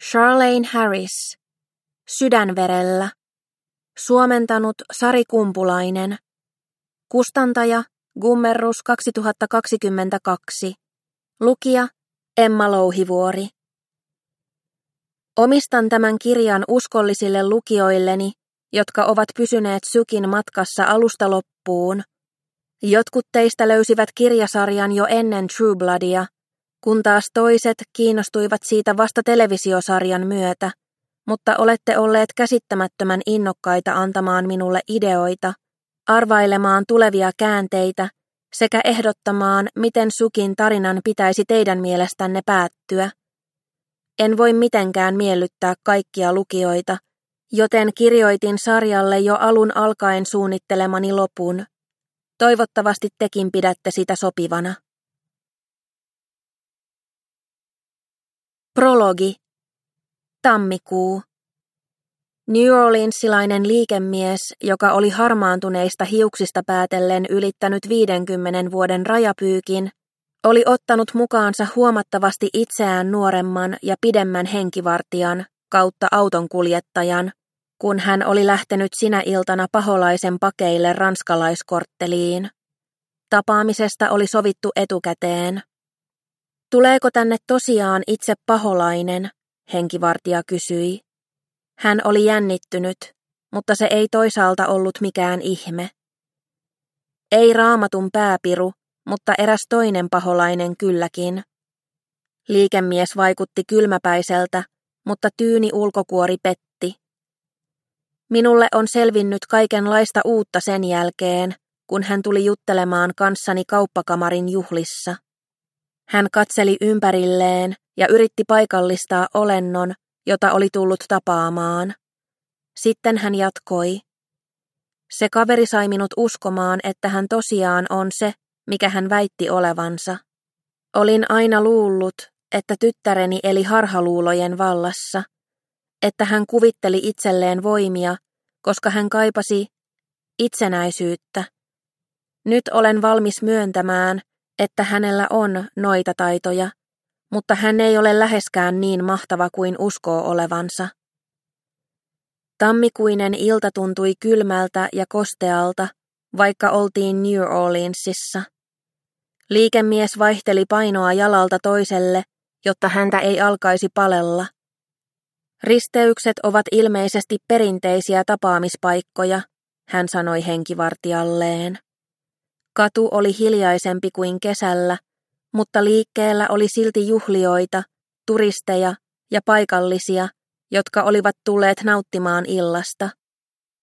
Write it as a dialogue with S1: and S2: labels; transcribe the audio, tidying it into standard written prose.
S1: Charlaine Harris. Sydänverellä. Suomentanut Sari Kumpulainen. Kustantaja Gummerus 2022. Lukija Emma Louhivuori. Omistan tämän kirjan uskollisille lukijoilleni, jotka ovat pysyneet Sykin matkassa alusta loppuun. Jotkut teistä löysivät kirjasarjan jo ennen True Bloodia, kun taas toiset kiinnostuivat siitä vasta televisiosarjan myötä, mutta olette olleet käsittämättömän innokkaita antamaan minulle ideoita, arvailemaan tulevia käänteitä sekä ehdottamaan, miten Sykin tarinan pitäisi teidän mielestänne päättyä. En voi mitenkään miellyttää kaikkia lukijoita, joten kirjoitin sarjalle jo alun alkaen suunnittelemani lopun. Toivottavasti tekin pidätte sitä sopivana. Prologi. Tammikuu. New Orleansilainen liikemies, joka oli harmaantuneista hiuksista päätellen ylittänyt 50 vuoden rajapyykin, oli ottanut mukaansa huomattavasti itseään nuoremman ja pidemmän henkivartijan kautta autonkuljettajan, kun hän oli lähtenyt sinä iltana paholaisen pakeille ranskalaiskortteliin. Tapaamisesta oli sovittu etukäteen. Tuleeko tänne tosiaan itse paholainen, henkivartija kysyi. Hän oli jännittynyt, mutta se ei toisaalta ollut mikään ihme. Ei Raamatun pääpiru, mutta eräs toinen paholainen kylläkin. Liikemies vaikutti kylmäpäiseltä, mutta tyyni ulkokuori petti. Minulle on selvinnyt kaikenlaista uutta sen jälkeen, kun hän tuli juttelemaan kanssani kauppakamarin juhlissa. Hän katseli ympärilleen ja yritti paikallistaa olennon, jota oli tullut tapaamaan. Sitten hän jatkoi. Se kaveri sai minut uskomaan, että hän tosiaan on se, mikä hän väitti olevansa. Olin aina luullut, että tyttäreni eli harhaluulojen vallassa, että hän kuvitteli itselleen voimia, koska hän kaipasi itsenäisyyttä. Nyt olen valmis myöntämään, että hänellä on noita taitoja, mutta hän ei ole läheskään niin mahtava kuin uskoo olevansa. Tammikuinen ilta tuntui kylmältä ja kostealta, vaikka oltiin New Orleansissa. Liikemies vaihteli painoa jalalta toiselle, jotta häntä ei alkaisi palella. Risteykset ovat ilmeisesti perinteisiä tapaamispaikkoja, hän sanoi henkivartijalleen. Katu oli hiljaisempi kuin kesällä, mutta liikkeellä oli silti juhlijoita, turisteja ja paikallisia, jotka olivat tulleet nauttimaan illasta.